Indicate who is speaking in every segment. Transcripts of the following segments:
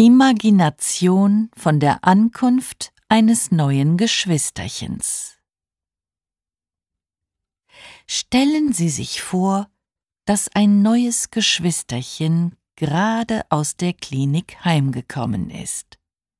Speaker 1: Imagination von der Ankunft eines neuen Geschwisterchens. Stellen Sie sich vor, dass ein neues Geschwisterchen gerade aus der Klinik heimgekommen ist.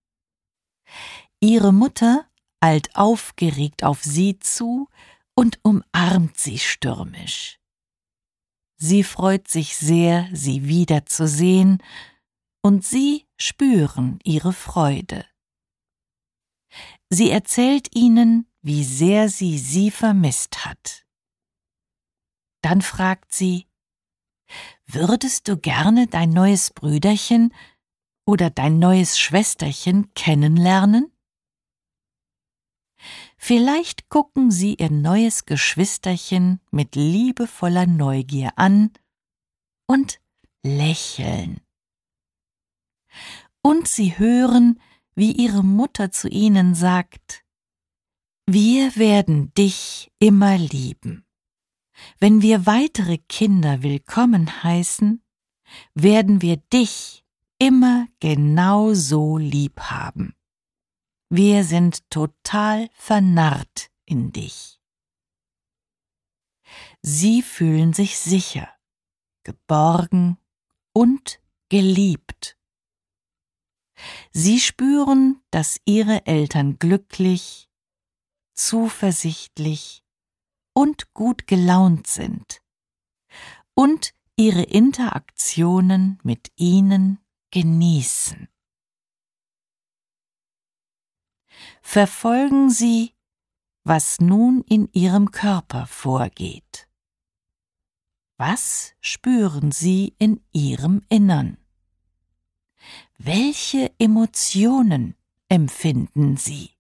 Speaker 1: Ihre Mutter eilt aufgeregt auf sie zu und umarmt sie stürmisch. Sie freut sich sehr, sie wiederzusehen, und Sie spüren ihre Freude. Sie erzählt ihnen, wie sehr sie vermisst hat. Dann fragt sie: Würdest du gerne dein neues Brüderchen oder dein neues Schwesterchen kennenlernen? Vielleicht gucken Sie Ihr neues Geschwisterchen mit liebevoller Neugier an und lächeln. Und Sie hören, wie Ihre Mutter zu Ihnen sagt: Wir werden dich immer lieben. Wenn wir weitere Kinder willkommen heißen, werden wir dich immer genau so lieb haben. Wir sind total vernarrt in dich. Sie fühlen sich sicher, geborgen und geliebt. Sie spüren, dass ihre Eltern glücklich, zuversichtlich und gut gelaunt sind und ihre Interaktionen mit ihnen genießen. Verfolgen Sie, was nun in Ihrem Körper vorgeht. Was spüren Sie in Ihrem Innern? Welche Emotionen empfinden Sie?